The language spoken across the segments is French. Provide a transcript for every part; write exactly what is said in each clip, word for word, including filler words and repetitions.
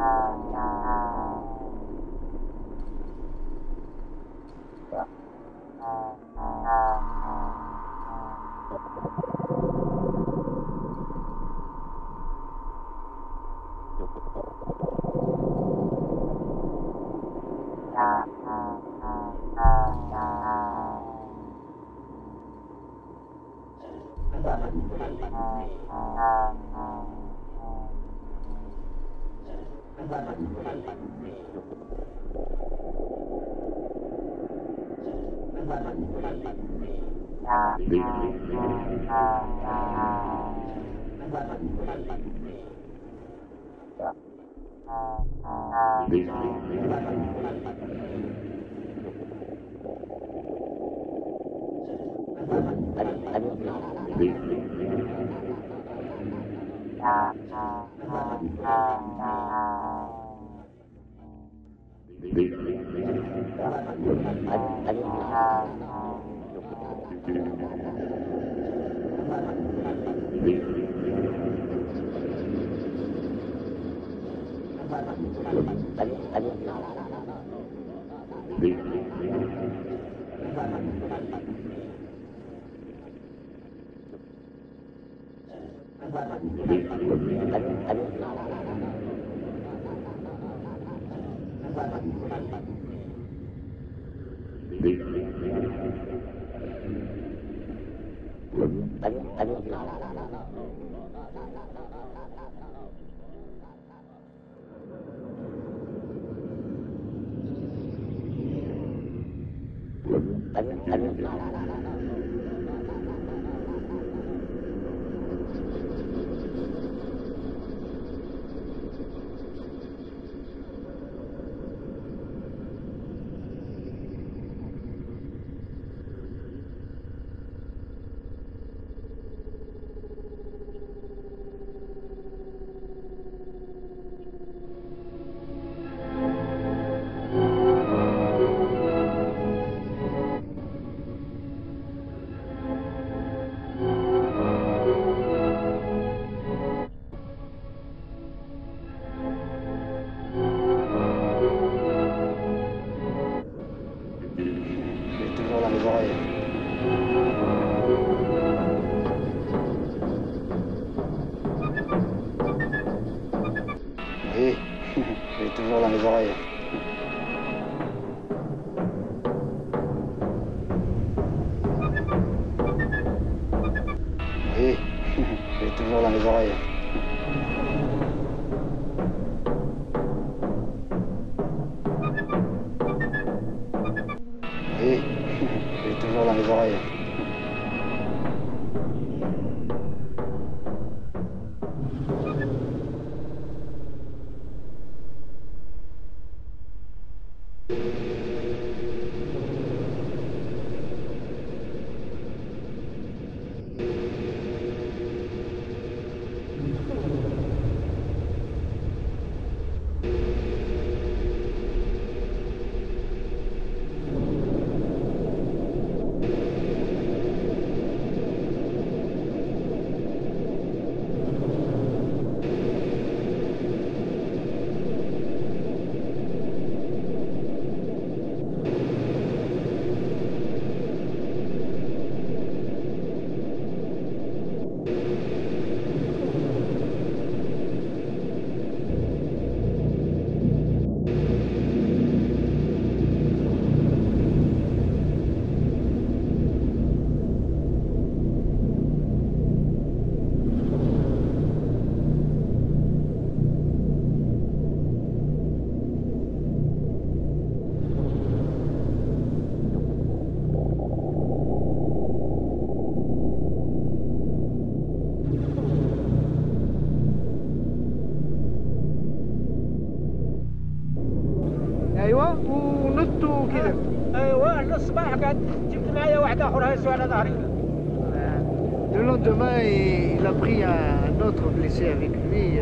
Le lendemain, il a pris un autre blessé avec lui,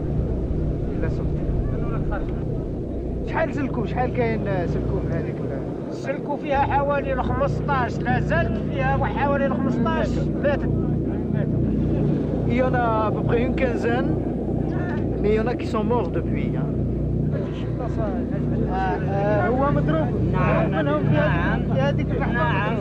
il l'a sorti. شحال سلكوا شحال كاين سلكوا من هذيك؟ سلكوا فيها حوالي خمسطاش، لا زالت فيها حوالي خمسطاش ماتت. Il y en a à peu près une quinzaine, mais il y en a qui sont morts depuis. Hein. آه، هو مضروب. نعم منهم في نعم في هذيك الرحلة. نعم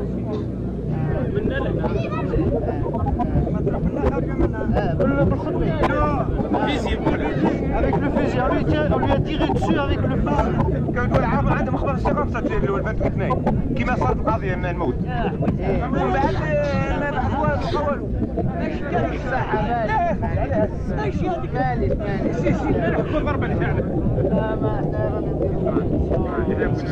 Avec le fusil, on lui, tire, on lui a tiré dessus avec le fusil. كنقول عام عندهم خبر الثقه في تسجيل البنت الاثنين كيما صارت القضيه من الموت ومن بعد ما بعثوا والو ايش كان الساحة مالي ايش هذيك مالي مالي سي سي نحكوا ضربه اللي فعلا لا ما احنا رانا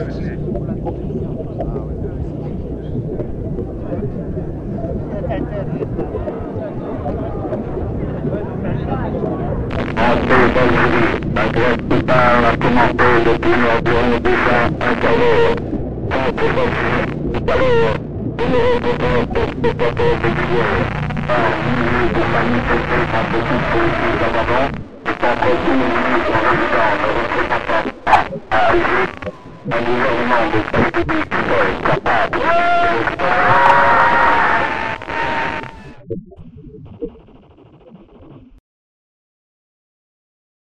La classe totale a commencé depuis environ deux cents à Calais. Contre votre Calais, numéro de poste spectateur régulier. Par minute de famille postée par petite politique en avant, est entre deux minutes en résidant le représentant A à Alger.